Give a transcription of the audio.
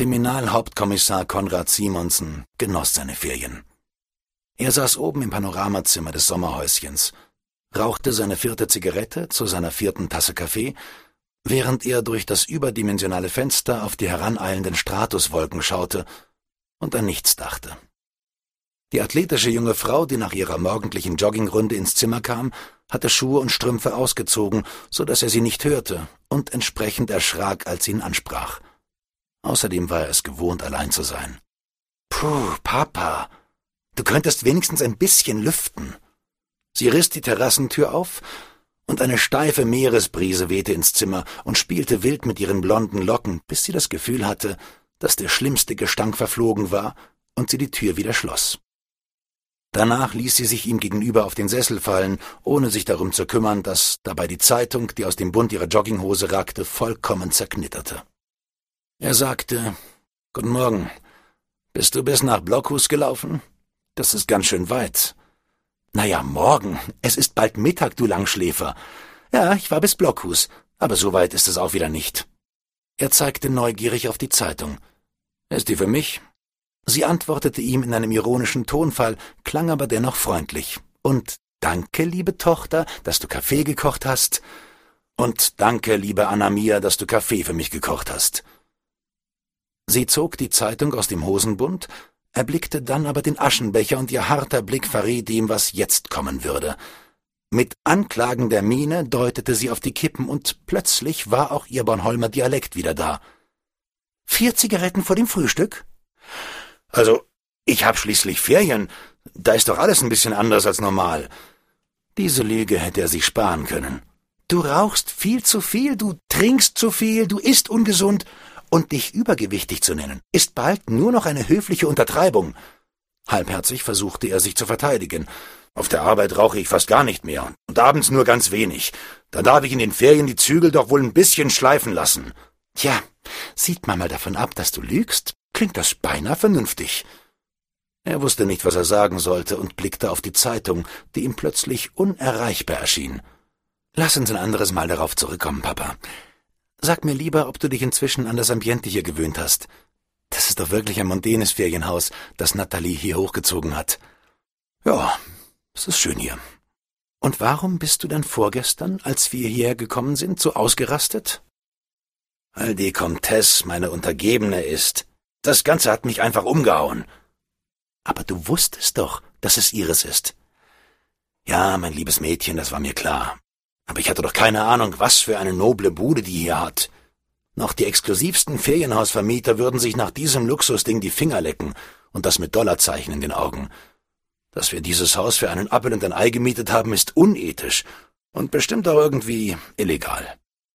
Kriminalhauptkommissar Konrad Simonsen genoss seine Ferien. Er saß oben im Panoramazimmer des Sommerhäuschens, rauchte seine 4. Zigarette zu seiner 4. Tasse Kaffee, während er durch das überdimensionale Fenster auf die heraneilenden Stratuswolken schaute und an nichts dachte. Die athletische junge Frau, die nach ihrer morgendlichen Joggingrunde ins Zimmer kam, hatte Schuhe und Strümpfe ausgezogen, so dass er sie nicht hörte und entsprechend erschrak, als sie ihn ansprach. Außerdem war er es gewohnt, allein zu sein. »Puh, Papa, du könntest wenigstens ein bisschen lüften.« Sie riss die Terrassentür auf, und eine steife Meeresbrise wehte ins Zimmer und spielte wild mit ihren blonden Locken, bis sie das Gefühl hatte, dass der schlimmste Gestank verflogen war und sie die Tür wieder schloss. Danach ließ sie sich ihm gegenüber auf den Sessel fallen, ohne sich darum zu kümmern, dass dabei die Zeitung, die aus dem Bund ihrer Jogginghose ragte, vollkommen zerknitterte. Er sagte, »Guten Morgen. Bist du bis nach Blockhus gelaufen? Das ist ganz schön weit.« »Na ja, morgen. Es ist bald Mittag, du Langschläfer.« »Ja, ich war bis Blockhus, aber so weit ist es auch wieder nicht.« Er zeigte neugierig auf die Zeitung. »Ist die für mich?« Sie antwortete ihm in einem ironischen Tonfall, klang aber dennoch freundlich. »Und danke, liebe Tochter, dass du Kaffee gekocht hast. Und danke, liebe Anna-Mia, dass du Kaffee für mich gekocht hast.« Sie zog die Zeitung aus dem Hosenbund, erblickte dann aber den Aschenbecher, und ihr harter Blick verriet ihm, was jetzt kommen würde. Mit anklagender Miene deutete sie auf die Kippen, und plötzlich war auch ihr Bornholmer Dialekt wieder da. »4 Zigaretten vor dem Frühstück?« »Also, ich hab schließlich Ferien. Da ist doch alles ein bisschen anders als normal.« Diese Lüge hätte er sich sparen können. »Du rauchst viel zu viel, du trinkst zu viel, du isst ungesund. Und dich übergewichtig zu nennen, ist bald nur noch eine höfliche Untertreibung.« Halbherzig versuchte er sich zu verteidigen. »Auf der Arbeit rauche ich fast gar nicht mehr und abends nur ganz wenig. Da darf ich in den Ferien die Zügel doch wohl ein bisschen schleifen lassen.« »Tja, sieht man mal davon ab, dass du lügst, klingt das beinahe vernünftig.« Er wusste nicht, was er sagen sollte, und blickte auf die Zeitung, die ihm plötzlich unerreichbar erschien. »Lass uns ein anderes Mal darauf zurückkommen, Papa. Sag mir lieber, ob du dich inzwischen an das Ambiente hier gewöhnt hast. Das ist doch wirklich ein mondänes Ferienhaus, das Nathalie hier hochgezogen hat.« »Ja, es ist schön hier.« »Und warum bist du dann vorgestern, als wir hierher gekommen sind, so ausgerastet?« »Weil die Comtesse meine Untergebene ist. Das Ganze hat mich einfach umgehauen.« »Aber du wusstest doch, dass es ihres ist.« »Ja, mein liebes Mädchen, das war mir klar. Aber ich hatte doch keine Ahnung, was für eine noble Bude die hier hat. Noch die exklusivsten Ferienhausvermieter würden sich nach diesem Luxusding die Finger lecken, und das mit Dollarzeichen in den Augen. Dass wir dieses Haus für einen Appel und ein Ei gemietet haben, ist unethisch und bestimmt auch irgendwie illegal.«